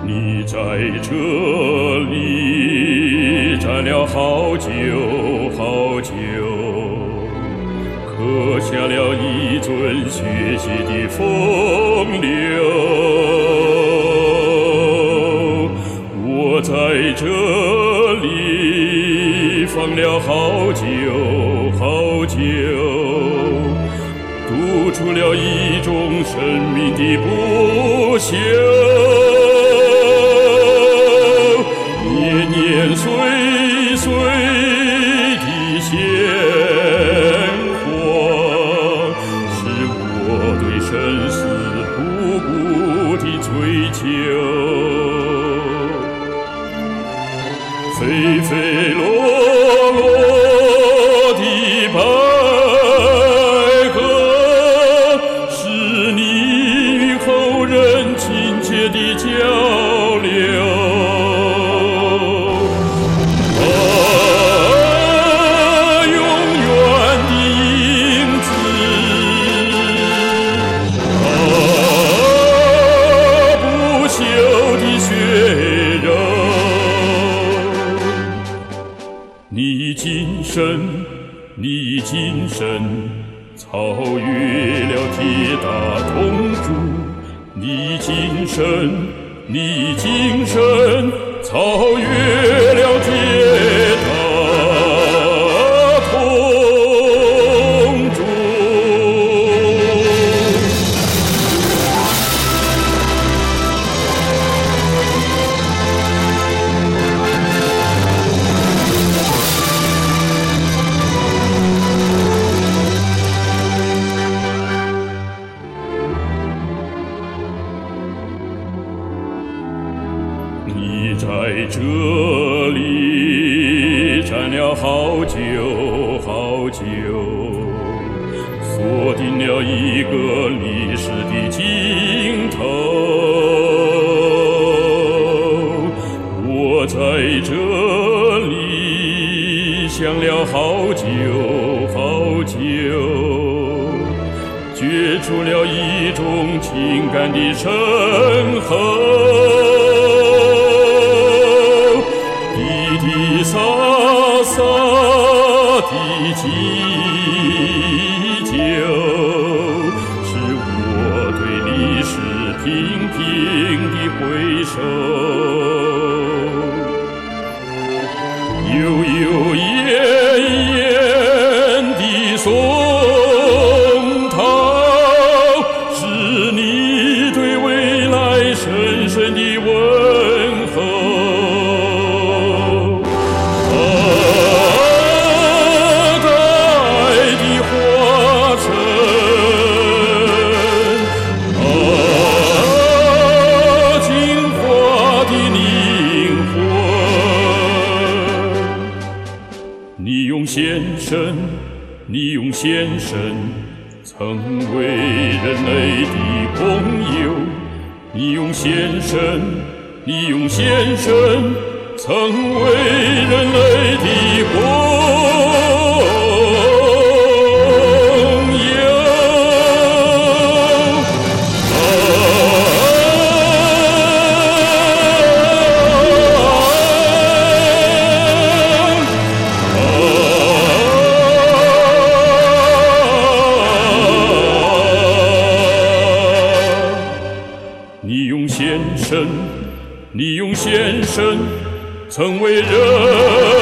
你在这里站了好久好久，刻下了一尊血洗的风流。我在这里放了好久好久，读出了一种生命的不朽。年年岁岁的鲜花，是我对生死不顾的追求。飞飞落落的白鹤，是你与后人亲切的交流。你今生超越了铁打铜柱，你今生超越了铁打铜柱。你在这里站了好久好久，锁定了一个历史的尽头。我在这里想了好久好久，觉出了一种情感的深厚。滴洒洒的祈求，是我对历史频频的回首。悠悠延延的颂涛，是你对未来深深的问候。你用先生曾为人类的朋友，你用先生曾为人类的朋友。你用先生曾为人